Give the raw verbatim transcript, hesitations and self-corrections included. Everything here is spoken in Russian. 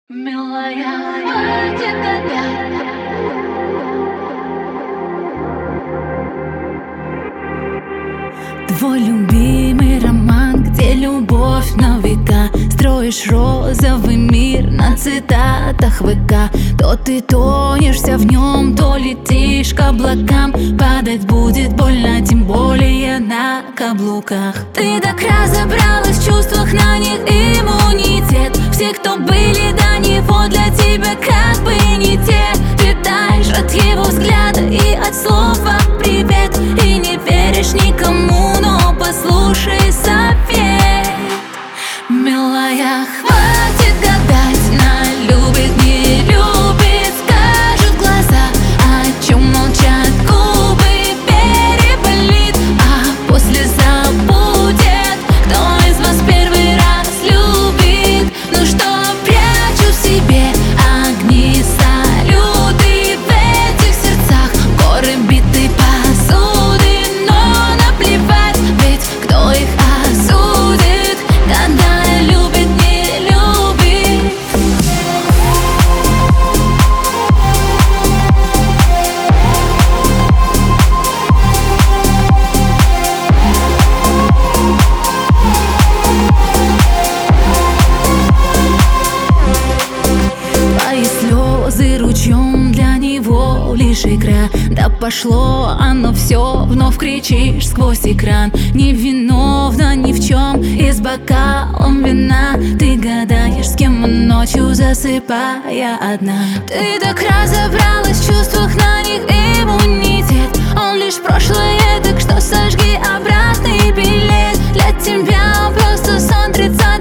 Милая, хватит гадать. Твой любимый роман, где любовь на века. Строишь розовый мир на цитатах ВК. То ты тонешься в нем, то летишь к облакам. Падать будет больно, тем более на каблуках. Ты так разобралась в чувствах, на них иммунитет. Все, кто были до него, для тебя как бы не те. Ты таешь от его взгляда и от слова «привет». И не веришь никому, но послушай совет. Милая, хватит гадать, на любит, не любит, скажут глаза, о чем молчат губы, переболит, а после забудет. Кто из вас первый раз любит? Ну что, прячу в себе огни, салюты, в этих сердцах горы битой посуды, но наплевать, ведь кто их осудит, гадая, любит, не любит. Твои слезы ручьем, для него лишь игра. Да пошло оно все, вновь кричишь сквозь экран. Невиновна ни в чем, и с бокалом вина ты гадаешь, с кем ночью засыпая одна. Ты так разобралась в чувствах, на них иммунитет. Он лишь прошлое, так что сожги обратный билет. Для тебя он просто сон тридцать.